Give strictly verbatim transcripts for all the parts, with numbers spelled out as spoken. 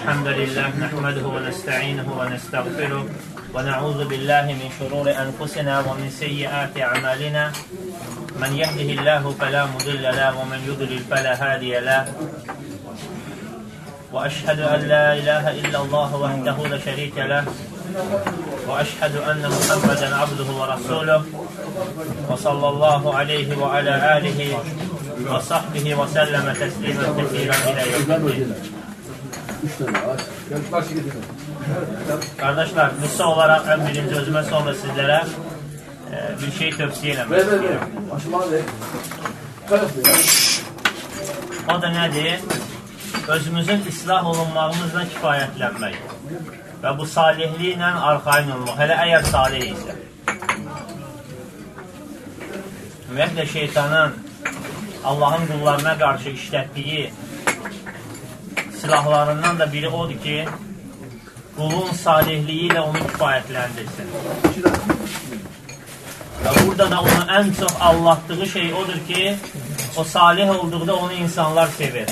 الحمد لله نحمده ونستعينه ونستغفره ونعوذ بالله من شرور أنفسنا ومن سيئات أعمالنا من يهده الله فلا مضل له ومن يضلل فلا هادي له وأشهد أن لا إله إلا الله وحده لا شريك له وأشهد أن محمدا عبده ورسوله وصلى الله عليه وعلى آله وصحبه وسلم تسليما كثيرا إلى يوم الدين. Kardeşler, Müslüman olarak en birinci özüme sonra sizlere e, bir şey tövsiye etmek istiyorum. O da nedir? Özümüzün islah olunmağımızla kifayətlənmək və bu salihliklə arxain olmaq, hələ əgər salih isə. Ümumiyyətlə şeytanın Allahın qullarına qarşı işlətdiyi silahlarından da biri odur ki, qulun salihliyi ilə onu kifayətləndirsin. Və burada da onu ən çox allatdığı şey odur ki, o salih olduqda onu insanlar sevir.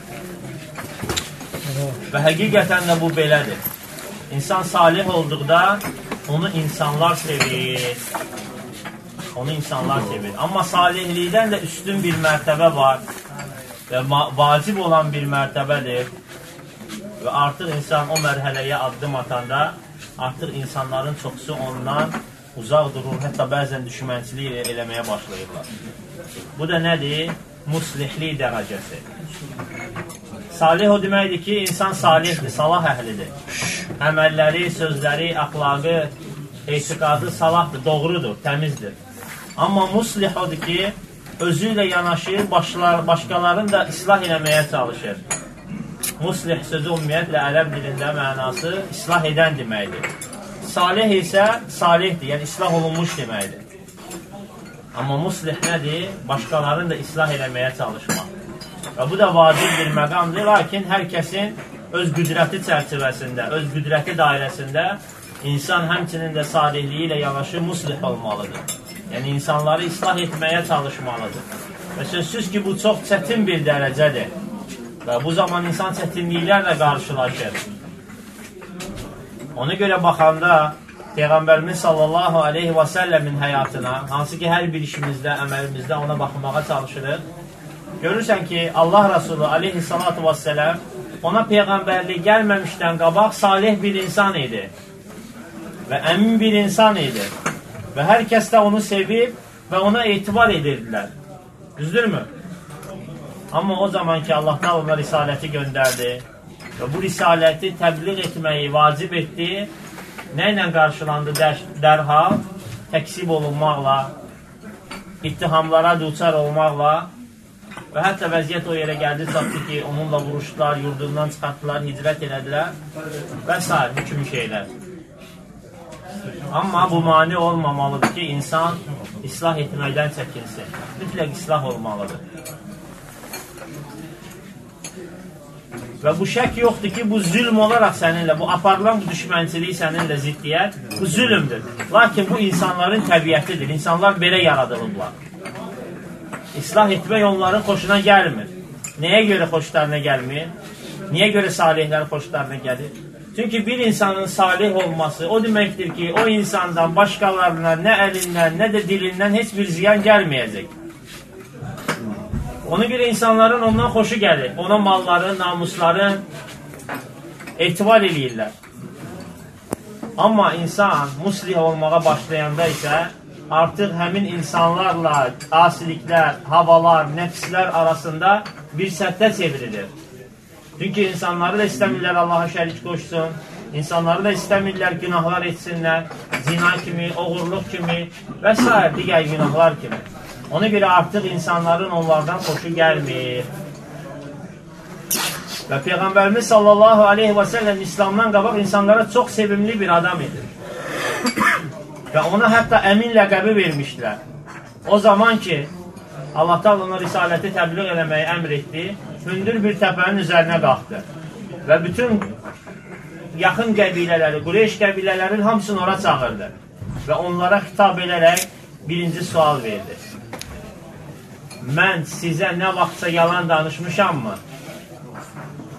Və həqiqətən də bu belədir. İnsan salih olduqda onu insanlar sevir. Onu insanlar sevir. Amma salihlikdən də üstün bir mərtəbə var və vacib olan bir mərtəbədir. Və artıq insan o mərhələyə addım atanda artıq insanların çoxusu ondan uzaq durur, hətta bəzən düşmənçilik eləməyə başlayırlar. Bu da nədir? Muslihlik dərəcəsi. Salih o deməkdir ki, insan salihdir, salah əhlidir. Əməlləri, sözləri, əxlaqı, etiqadı salahdır, doğrudur, təmizdir. Amma muslih odur ki, özü ilə yanaşır, başqalarını da islah eləməyə çalışır. Muslih sözü ümumiyyətlə ərəb dilində mənası islah edən deməkdir. Salih isə salihdir, yəni islah olunmuş deməkdir. Amma muslih nədir? Başqalarını da islah eləməyə çalışmaq. Və bu da vacib bir məqamdır, lakin hər kəsin öz qüdrəti çərçivəsində, öz qüdrəti dairəsində insan həmçinin də salihliyi ilə yanaşı muslih olmalıdır. Yəni, insanları islah etməyə çalışmalıdır. Və sözsüz ki, bu çox çətin bir dərəcədir. Və bu zaman insan çətinliklərlə qarşılaşır. Ona görə baxanda Peyğəmbərimiz sallallahu aleyhi və səlləmin həyatına, hansı ki, hər bir işimizdə, əməlimizdə ona baxmağa çalışırıq. Görürsən ki, Allah Rasulü aleyhissalatu və səlləm ona Peyğəmbərlik gəlməmişdən qabaq salih bir insan idi. Və əmin bir insan idi. Və hər kəs də onu sevib və ona etibar edirdilər. Düzdürmü? Amma o zaman ki, Allah da ona risaləti göndərdi və bu risaləti təbliğ etməyi vacib etdi, nə ilə qarşılandı dərhal? Təksib olunmaqla, ittihamlara duçar olmaqla və hətta vəziyyət o yerə gəldi, çatdı ki, onunla vuruşdular, yurdundan çıxartdılar, hicrət elədilər və s. bu kimi şeylər. Amma bu mani olmamalıdır ki, insan islah etməkdən çəkinsin. Mütləq islah olmalıdır. Və bu şək yoxdur ki, bu zülm olaraq səninlə, bu aparılan bu düşmənçilik səninlə ziddiyyət, bu zülmdür. Lakin bu insanların təbiətidir. İnsanlar belə yaradılıblar. İslah etmək onların xoşuna gəlmir. Nəyə görə xoşlarına gəlmir? Niyə görə salihlərin xoşlarına gəlir? Çünki bir insanın salih olması o deməkdir ki, o insandan başqalarına nə əlindən, nə də dilindən heç bir ziyan gəlməyəcək. Ona görə insanların ondan xoşu gəlir. Ona malları, namusları etibar eləyirlər. Amma insan muslih olmağa başlayanda isə artıq həmin insanlarla asiliklər, havalar, nəfslər arasında bir səttə çevrilir. Çünki insanları da istəmirlər Allaha şərik qoşsun, insanları da istəmirlər günahlar etsinlər, zina kimi, oğurluq kimi və s. digər günahlar kimi. Ona görə artıq insanların onlardan xoşu gəlmir. Və Peyğəmbərimiz sallallahu aleyhi və səlləm İslamdan qabaq insanlara çox sevimli bir adam idi. Və ona hətta əmin ləqəbi vermişdilər. O zaman ki, Allah da ona risaləti təbliğ eləməyi əmr etdi, hündür bir təpənin üzərinə qalxdı. Və bütün yaxın qəbilələri, Qureyş qəbilələrin hamısını ora çağırdı. Və onlara xitab edərək birinci sual verdi. Mən sizə nə vaxtsa yalan danışmışam mı?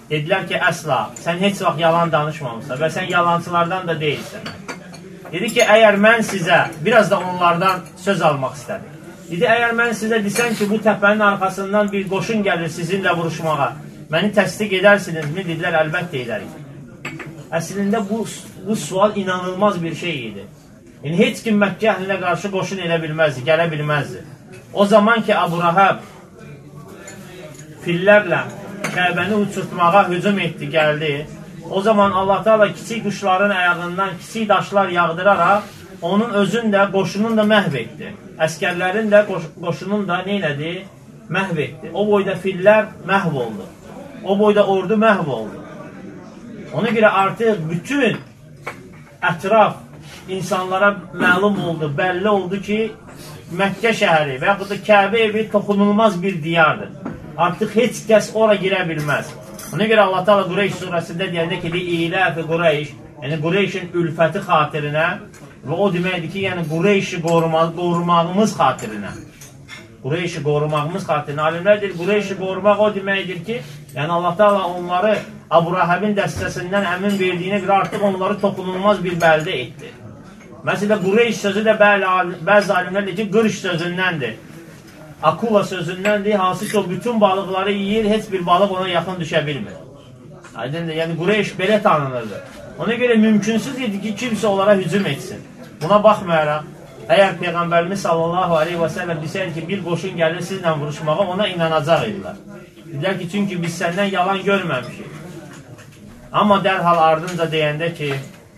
Dedilər ki, əsla, sən heç vaxt yalan danışmamısan və sən yalancılardan da deyilsən. Dedi ki, əgər mən sizə, biraz da onlardan söz almaq istədim. Dedi, əgər mən sizə desəm ki, bu təpənin arxasından bir qoşun gəlir sizinlə vuruşmağa, məni təsdiq edərsinizmi? Dedilər, əlbəttə edərik. Əslində, bu, bu sual inanılmaz bir şey idi. Yəni, heç kim Məkkə əhlinə qarşı qoşun edə bilməzdi, gələ bilməzdi. O zaman ki, Əbu Rəhəb fillərlə Kəbəni uçurtmağa hücum etdi, gəldi. O zaman Allah Teala kiçik quşların ayağından kiçik daşlar yağdıraraq onun özün də, qoşunun da məhv etdi. Əskərlərin də, qoş qoşunun da neynədi? Məhv etdi. O boyda fillər məhv oldu. O boyda ordu məhv oldu. Ona görə artıq bütün ətraf insanlara məlum oldu, bəlli oldu ki, Məkkə şəhəri və yaxud da Kəbə evi toxunulmaz bir diyardır. Artıq heç kəs ora girə bilməz. Ona görə Allah Teala Qureyş surəsində deyəndə ki, İləfi Qureyş, yəni Qureyşin ülfəti xatirinə və o deməkdir ki, yəni Qureyşi qorumağımız xatirinə. Qureyşi qorumağımız xatirinə. Alimlər deyir, Qureyşi qorumaq o deməkdir ki, yəni Allah Teala onları Əbu Rəhəbin dəstəsindən əmin verdiyinə görə artıq onları toxunulmaz bir bəldə etdi. Məsələn, Qureyş sözü də bəzi alimlər deyir ki, qırış sözündəndir. Akula sözündəndir, hansı ki o bütün balıqları yiyir, heç bir balıq ona yaxın düşə bilmir. Aydındır, yəni Qureyş belə tanınırdı. Ona görə mümkünsüz idi ki, kimsə onlara hücum etsin. Buna baxmayaraq, əgər Peyğəmbərimiz sallallahu aleyhi və səlləm desəydi ki, bir qoşun gəlir sizlə vuruşmağa, ona inanacaq idilər. Dedilər ki, çünki biz səndən yalan görməmişik. Amma dərhal ardınca deyəndə ki,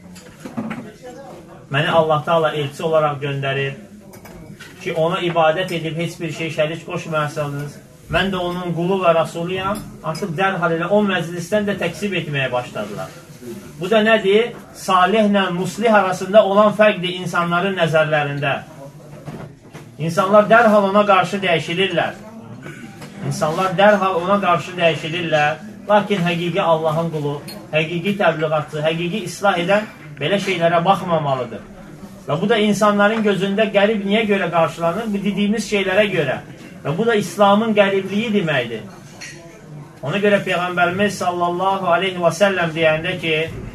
məni Allah Teala elçi olaraq göndərir ki, ona ibadət edib heç bir şey şərik qoşmayasınız. Mən də onun qulu və rasuluyam. Artıq dərhal elə o məclisdən də təksib etməyə başladılar. Bu da nədir? Salihlə muslih arasında olan fərqdir insanların nəzərlərində. İnsanlar dərhal ona qarşı dəyişilirlər. İnsanlar dərhal ona qarşı dəyişilirlər. Lakin həqiqi Allahın qulu, həqiqi təbliğatçı, həqiqi islah edən belə şeylərə baxmamalıdır. Və bu da insanların gözündə qərib niyə görə qarşılanır? Bu dediyimiz şeylərə görə. Və bu da İslamın qəribliyi deməkdir. Ona görə Peyğəmbərimiz sallallahu aleyhi və səlləm deyəndə ki,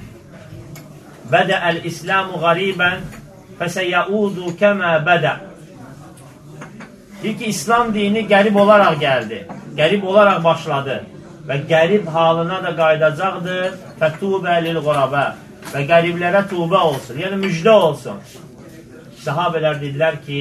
Bədəəl İslamu qaribən fəsəyyəudu kəmə bədə. Deyir ki, İslam dini qərib olaraq gəldi. Qərib olaraq başladı. Və qərib halına da qaydacaqdır. Fətubə lil-qurabə. Və qəriblərə tubə olsun, yəni müjdə olsun. Səhabələr dedilər ki,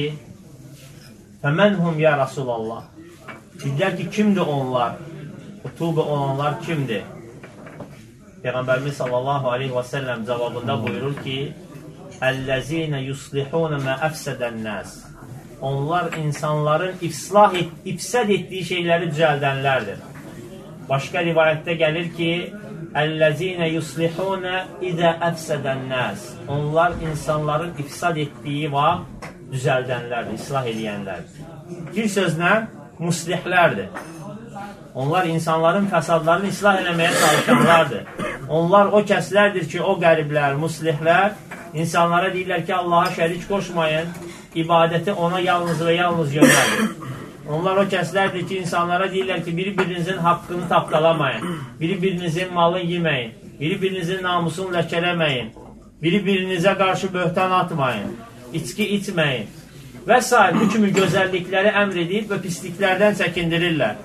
fəmənhum ya Rasulallah. Dedilər ki, kimdir onlar? O tubə olanlar kimdir? Peyğəmbərimiz sallallahu aleyhi və səlləm cavabında buyurur ki, Əlləzinə yuslihunə mə əfsədən nəs. Onlar insanların ifslah et, ifsəd etdiyi şeyləri düzəldənlərdir. Başqa rivayətdə gəlir ki, Əlləzinə yuslihunə idə əfsədən nəs. Onlar insanların ifsad etdiyi vaxt düzəldənlərdir, islah edənlərdir. Bir sözlə, muslihlərdir. Onlar insanların fəsadlarını islah eləməyə çalışanlardır. Onlar o kəslərdir ki, o qəriblər, muslihlər, insanlara deyirlər ki, Allaha şərik qoşmayın, ibadəti ona yalnız və yalnız yönəlir. Onlar o kəslərdir ki, insanlara deyirlər ki, biri-birinizin haqqını tapdalamayın, biri-birinizin malını yeməyin, biri-birinizin namusunu ləkələməyin, biri-birinizə qarşı böhtan atmayın, içki içməyin və s. Bu kimi gözəllikləri əmr edib və pisliklərdən çəkindirirlər.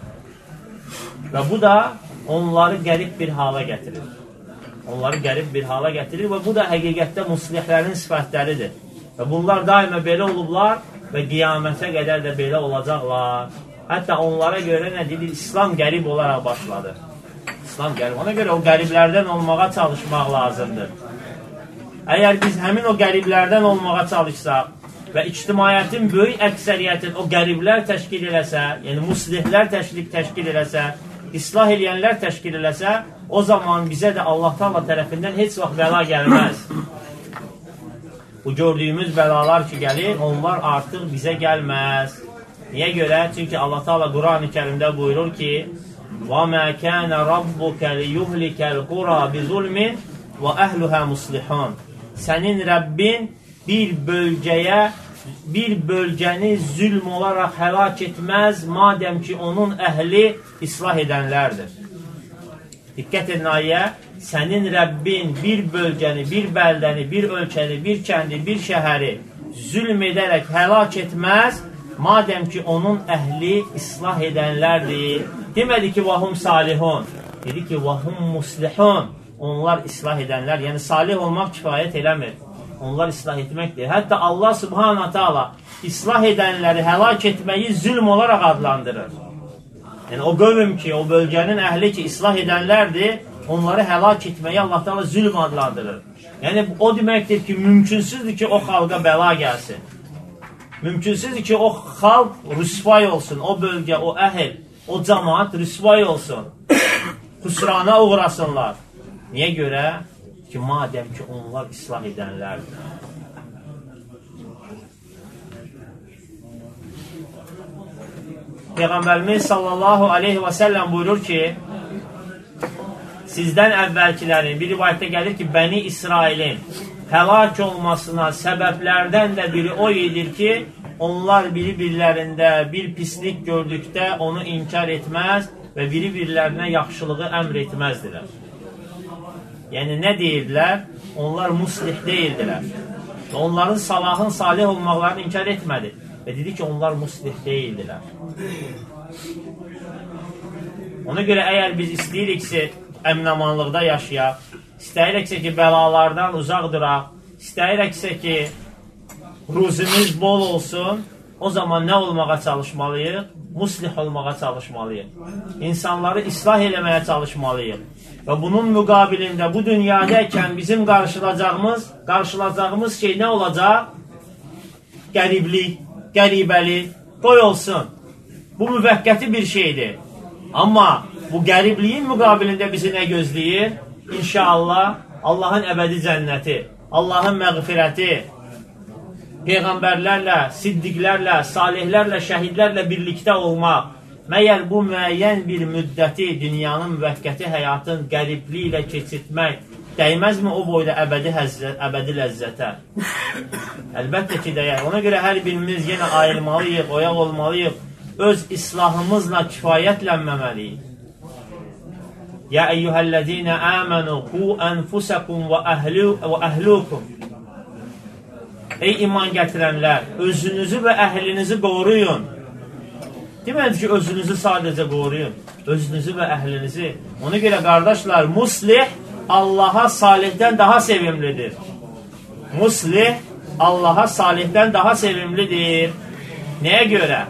Və bu da onları qərib bir hala gətirir. Onları qərib bir hala gətirir və bu da həqiqətdə muslihlərin sifətləridir. Və bunlar daima belə olublar və qiyamətə qədər də belə olacaqlar. Hətta onlara görə nə dedir? İslam qərib olaraq başladı. İslam qərib. Ona görə o qəriblərdən olmağa çalışmaq lazımdır. Əgər biz həmin o qəriblərdən olmağa çalışsaq və ictimaiyyətin böyük əksəriyyətin o qəriblər təşkil eləsə, yəni muslihlər təşkil eləsə, islah eləyənlər təşkil eləsə, o zaman bizə də Allah Taala tərəfindən heç vaxt bəla gəlməz. Bu gördüyümüz bəlalar ki gəlir, onlar artıq bizə gəlməz. Niyə görə? Çünki Allah Taala Quran-ı Kərimdə buyurur ki: وَمَا كَانَ رَبُّكَ لِيُهْلِكَ الْقُرَى بِظُلْمٍ وَأَهْلُهَا مُصْلِحُونَ. Sənin Rəbbin bir bölgəyə, bir bölgəni zülm olaraq həlak etməz, madəm ki onun əhli islah edənlərdir. Diqqət edin ayə, sənin Rəbbin bir bölgəni, bir bəldəni, bir ölkəni, bir kəndi, bir şəhəri zülm edərək həlak etməz, madəm ki, onun əhli islah edənlərdir. Demədi ki, vahum salihun. Dedi ki, vahum muslihun. Onlar islah edənlər, yəni salih olmaq kifayət eləmir. Onlar islah etməkdir. Hətta Allah subhanahu ta'ala islah edənləri həlak etməyi zülm olaraq adlandırır. Yəni o qövm ki, o bölgənin əhli ki, islah edənlərdir, onları həlak etməyi Allah ta'ala zülm adlandırır. Yəni o deməkdir ki, mümkünsüzdür ki, o xalqa bəla gəlsin. Mümkünsüzdür ki, o xalq rüsvay olsun, o bölgə, o əhl, o cəmaat rüsvay olsun. Xüsrana uğrasınlar. Niyə görə? Ki, madəm ki, onlar islah edənlərdir. Peyğəmbərimiz sallallahu aleyhi və səlləm buyurur ki, sizdən əvvəlkilərin, bir rivayətdə gəlir ki, Bəni İsrailin həlak olmasına səbəblərdən də biri o edir ki, onlar biri-birlərində bir pislik gördükdə onu inkar etməz və biri-birlərinə yaxşılığı əmr etməzdilər. Yəni, nə deyirlər? Onlar muslih deyildilər. Onların salahın salih olmaqlarını inkar etmədi. Və dedi ki, onlar muslih deyildilər. Ona görə əgər biz istəyiriksə, əmin-amanlıqda yaşayaq, istəyirəksə ki, bəlalardan uzaq duraq, istəyirəksə ki, ruzimiz bol olsun, o zaman nə olmağa çalışmalıyıq? Muslih olmağa çalışmalıyıq. İnsanları islah eləməyə çalışmalıyıq. Və bunun müqabilində bu dünyadayken bizim qarşılayacağımız, qarşılayacağımız şey nə olacaq? Qəriblik, qəribəlik, qoy olsun. Bu müvəqqəti bir şeydir. Amma bu qəribliyin müqabilində bizi nə gözləyir? İnşallah Allahın əbədi cənnəti, Allahın məğfirəti, Peyğəmbərlərlə, siddiqlərlə, salihlərlə, şəhidlərlə birlikdə olmaq, məyər bu müəyyən bir müddəti dünyanın müvəqqəti həyatın qəribli ilə keçirtmək dəyməzmi o boyda əbədi, həzzət, əbədi ləzzətə? Əlbəttə ki, dəyər. Ona görə hər birimiz yenə ayırmalıyıq, oyaq olmalıyıq, öz islahımızla kifayətlənməməliyik. Ya eyyuhəl-ləzinə əmənu qu ənfusəkum və əhlukum. Ey iman gətirənlər, özünüzü və əhlinizi qoruyun. Demədi ki, özünüzü sadəcə qoruyun. Özünüzü və əhlinizi. Ona görə, qardaşlar, muslih Allaha salihdən daha sevimlidir. Muslih Allaha salihdən daha sevimlidir. Nəyə görə?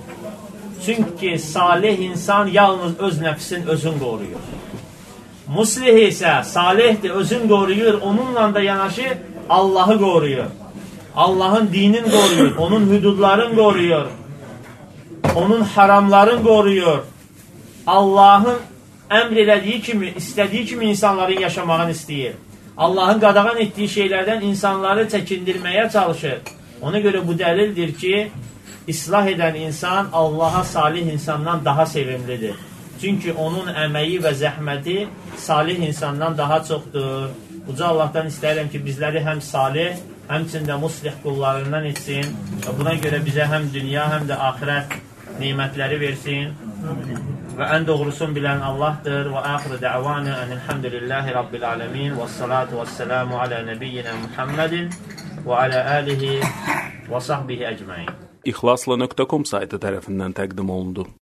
Çünki salih insan yalnız öz nəfsin özün qoruyur. Muslih isə salihdir, özün qoruyur, onunla da yanaşı Allahı qoruyur. Allahın dinin qoruyur, onun hüdudlarını qoruyur, onun haramlarını qoruyur. Allahın əmr elədiyi kimi, istədiyi kimi insanların yaşamağını istəyir. Allahın qadağan etdiyi şeylərdən insanları çəkindirməyə çalışır. Ona görə bu dəlildir ki, islah edən insan Allaha salih insandan daha sevimlidir. Çünki onun əməyi və zəhməti salih insandan daha çoxdur. Uca Allahdan istəyirəm ki, bizləri həm salih, həmçində muslih qullarından etsin və buna görə bizə həm dünya, həm də axirət nimətləri versin və ən doğrusunu bilən Allahdır və axırı dəvanı ənilhamdülillahi rabbil alemin və salatu və selamu alə nəbiyyinə Muhammedin və alə alihi və sahbihi əcməin. İxlasla nöqtə com saytı tərəfindən təqdim olundu.